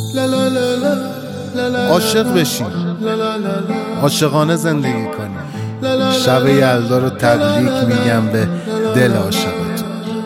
عاشق بشین، عاشقانه زندگی کنیم. شب یلدا رو تبریک میگم به دل عاشقتون.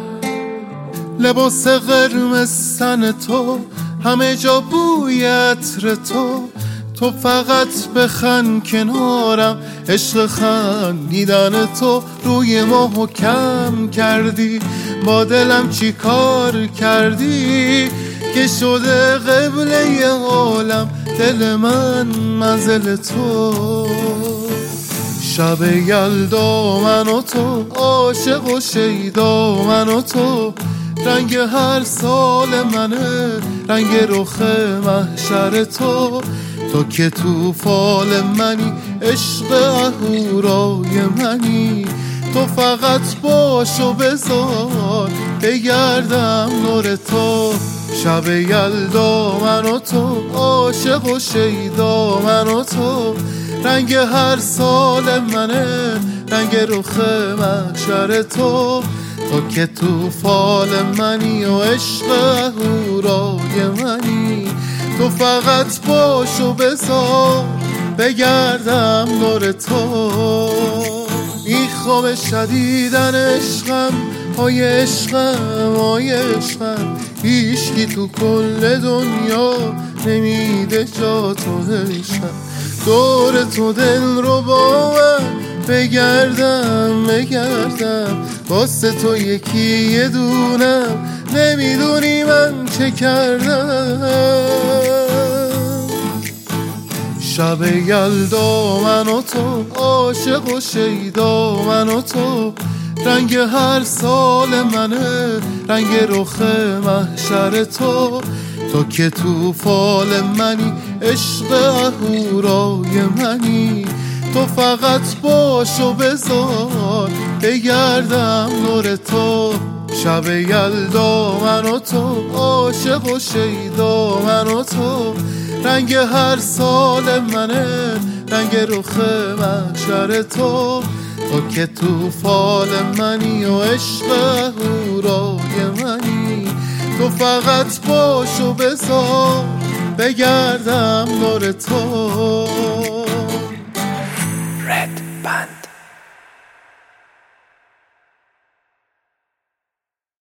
لباس قرمز تن تو، همه جا بوی عطر تو فقط بخند کنارم. عشق خندیدن تو روی ما حکم کردی. با دلم چی کار کردی که شده قبله عالم دل من منزل تو. شب یلدا من و تو، عاشق و شیدا من و تو. رنگ هر سال منه، رنگ رخ محشر تو. تو که تو فال منی، عشق اهورای منی. تو فقط باش و بذار بگردم نور تو. شب یلدا من و تو، عاشق و شیدا من و تو. رنگ هر سال منه، رنگ رخ محشر تو. تو که تو فال منی و عشق اهورای منی. تو فقط باش و بذار بگردم دور تو. این خواب شدیدن عشقم، های عشقم، های عشقم. هیچکی تو کل دنیا نمیده جا تو عشقم. دور تو دل رو با من بگردم بگردم. واسه تو یکی یه دونم، نمیدونی من چه کردم. شب یلدا من و تو، عاشق و شیدا من و تو. رنگ هر سال منه، رنگ رخ محشر تو. تو که تو فال منی، عشق اهورای منی. تو فقط باش و بذار بگردم نور تو. شب یلدا من و تو، عاشق و شیدا من و تو. رنگ هر سال منه، رنگ رخ محشر تو. تو که تو فال منی و عشق اهورای منی. تو فقط باش و بذار بگردم نور تو.